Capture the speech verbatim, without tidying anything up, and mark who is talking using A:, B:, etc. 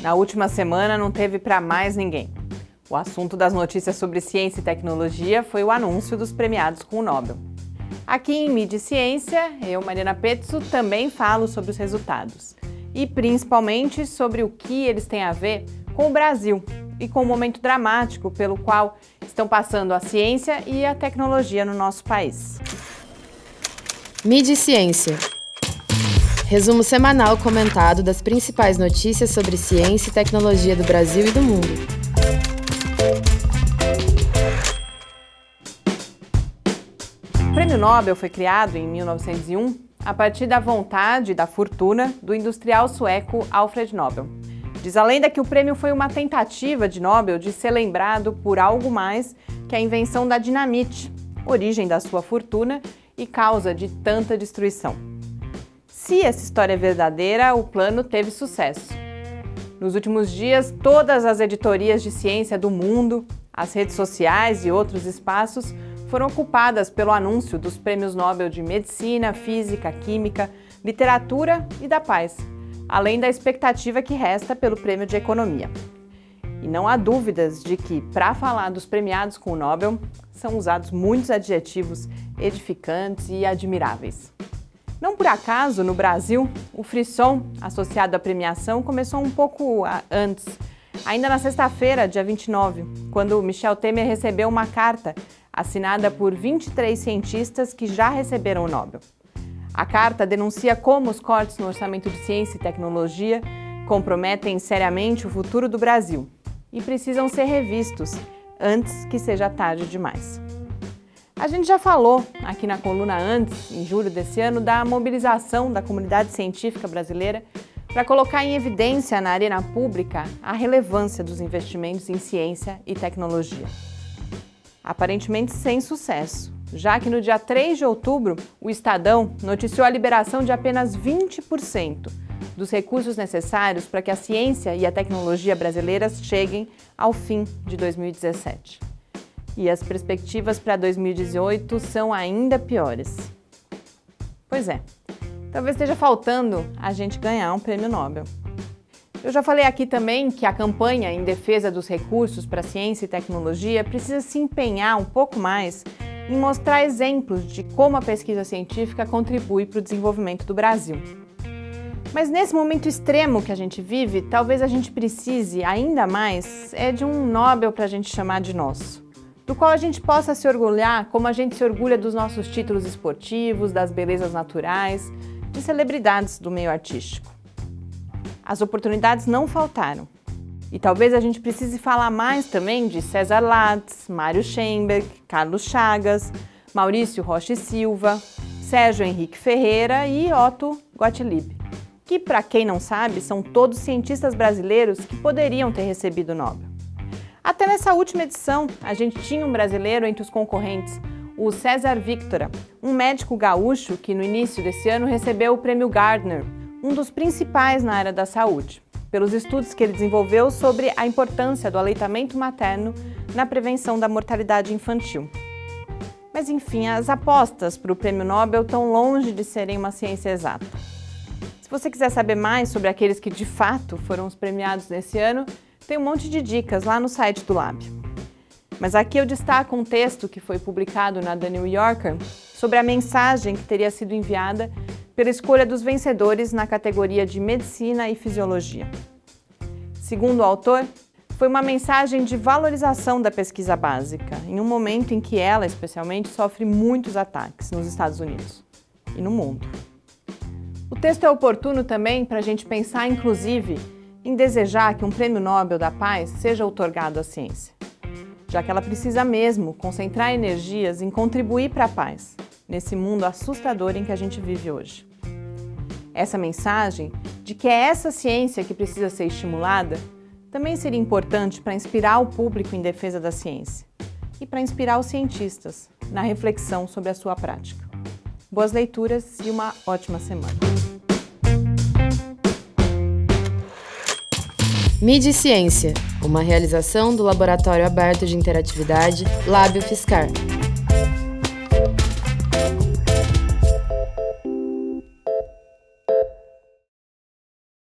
A: Na última semana não teve para mais ninguém. O assunto das notícias sobre ciência e tecnologia foi o anúncio dos premiados com o Nobel. Aqui em Mídia e Ciência, eu, Mariana Pezzo, também falo sobre os resultados. E principalmente sobre o que eles têm a ver com o Brasil e com o momento dramático pelo qual estão passando a ciência e a tecnologia no nosso país.
B: Mídia e Ciência. Resumo semanal comentado das principais notícias sobre ciência e tecnologia do Brasil e do mundo.
A: O Prêmio Nobel foi criado em mil novecentos e um a partir da vontade e da fortuna do industrial sueco Alfred Nobel. Diz a lenda que o prêmio foi uma tentativa de Nobel de ser lembrado por algo mais que a invenção da dinamite, origem da sua fortuna e causa de tanta destruição. Se essa história é verdadeira, o plano teve sucesso. Nos últimos dias, todas as editorias de ciência do mundo, as redes sociais e outros espaços foram ocupadas pelo anúncio dos prêmios Nobel de Medicina, Física, Química, Literatura e da Paz, além da expectativa que resta pelo Prêmio de Economia. E não há dúvidas de que, para falar dos premiados com o Nobel, são usados muitos adjetivos edificantes e admiráveis. Não por acaso, no Brasil, o frisson associado à premiação começou um pouco antes, ainda na sexta-feira, dia vinte e nove, quando Michel Temer recebeu uma carta assinada por vinte e três cientistas que já receberam o Nobel. A carta denuncia como os cortes no orçamento de ciência e tecnologia comprometem seriamente o futuro do Brasil e precisam ser revistos antes que seja tarde demais. A gente já falou aqui na coluna antes, em julho desse ano, da mobilização da comunidade científica brasileira para colocar em evidência na arena pública a relevância dos investimentos em ciência e tecnologia. Aparentemente sem sucesso, já que no dia três de outubro, o Estadão noticiou a liberação de apenas vinte por cento dos recursos necessários para que a ciência e a tecnologia brasileiras cheguem ao fim de dois mil e dezessete. E as perspectivas para dois mil e dezoito são ainda piores. Pois é, talvez esteja faltando a gente ganhar um prêmio Nobel. Eu já falei aqui também que a campanha em defesa dos recursos para ciência e tecnologia precisa se empenhar um pouco mais em mostrar exemplos de como a pesquisa científica contribui para o desenvolvimento do Brasil. Mas nesse momento extremo que a gente vive, talvez a gente precise ainda mais é de um Nobel para a gente chamar de nosso, do qual a gente possa se orgulhar como a gente se orgulha dos nossos títulos esportivos, das belezas naturais, de celebridades do meio artístico. As oportunidades não faltaram. E talvez a gente precise falar mais também de César Lattes, Mário Schemberg, Carlos Chagas, Maurício Rocha e Silva, Sérgio Henrique Ferreira e Otto Gottlieb, que, para quem não sabe, são todos cientistas brasileiros que poderiam ter recebido o Nobel. Até nessa última edição, a gente tinha um brasileiro entre os concorrentes, o César Victora, um médico gaúcho que no início desse ano recebeu o Prêmio Gardner, um dos principais na área da saúde, pelos estudos que ele desenvolveu sobre a importância do aleitamento materno na prevenção da mortalidade infantil. Mas enfim, as apostas para o Prêmio Nobel estão longe de serem uma ciência exata. Se você quiser saber mais sobre aqueles que de fato foram os premiados nesse ano, tem um monte de dicas lá no site do Lab. Mas aqui eu destaco um texto que foi publicado na The New Yorker sobre a mensagem que teria sido enviada pela escolha dos vencedores na categoria de Medicina e Fisiologia. Segundo o autor, foi uma mensagem de valorização da pesquisa básica, em um momento em que ela, especialmente, sofre muitos ataques nos Estados Unidos e no mundo. O texto é oportuno também para a gente pensar, inclusive, em desejar que um Prêmio Nobel da Paz seja outorgado à ciência, já que ela precisa mesmo concentrar energias em contribuir para a paz, nesse mundo assustador em que a gente vive hoje. Essa mensagem de que é essa ciência que precisa ser estimulada também seria importante para inspirar o público em defesa da ciência e para inspirar os cientistas na reflexão sobre a sua prática. Boas leituras e uma ótima semana.
B: Mídia e Ciência, uma realização do Laboratório Aberto de Interatividade Lábio Fiscar.